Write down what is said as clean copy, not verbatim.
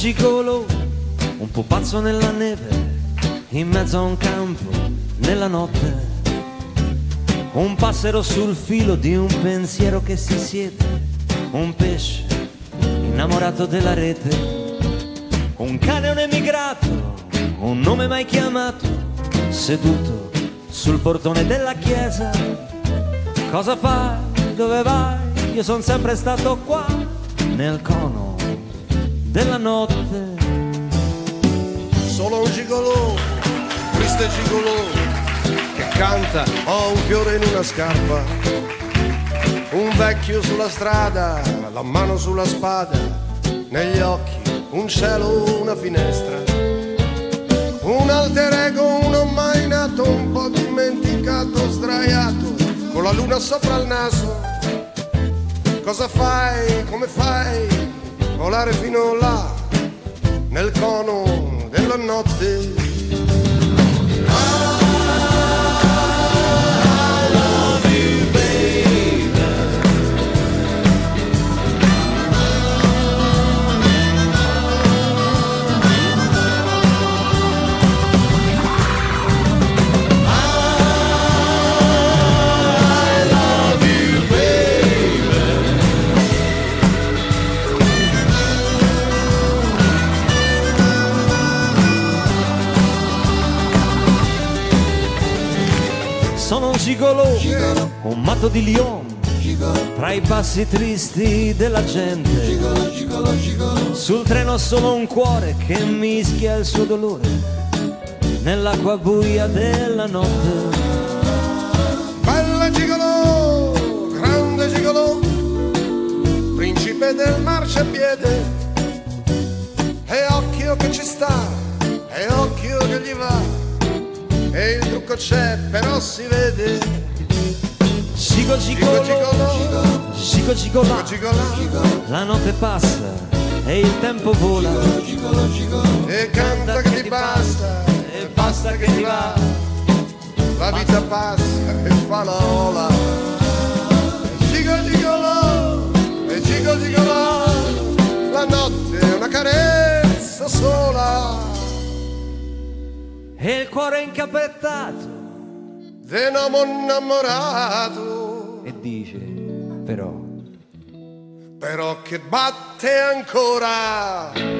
gigolo, un pupazzo nella neve, in mezzo a un campo, nella notte. Un passero sul filo di un pensiero che si siede, un pesce innamorato della rete, un cane, un emigrato, un nome mai chiamato, seduto sul portone della chiesa. Cosa fai? Dove vai? Io son sempre stato qua, nel cono della notte. Solo un gigolò, triste gigolò, che canta, ho un fiore in una scarpa, un vecchio sulla strada, la mano sulla spada, negli occhi un cielo, una finestra, un alter ego, uno mai nato, un po' dimenticato, sdraiato, con la luna sopra il naso. Cosa fai, come fai, volare fino là, nel cono della notte? Sono un gigolò, un matto di Lyon, tra i passi tristi della gente. Sul treno solo un cuore che mischia il suo dolore nell'acqua buia della notte. Bella gigolò, grande gigolò, principe del marciapiede, e occhio che ci sta, e occhio che gli va, e il trucco c'è, però si vede. Gigo gigolò, gigo gigolà, la notte passa e il tempo vola, e canta che ti basta, e basta che ti va. la vita passa e fa la ola. Gigo gigolò, e gigo gigolò, la notte è una carezza sola. E il cuore incappettato d'un uomo innamorato, e dice però però che batte ancora.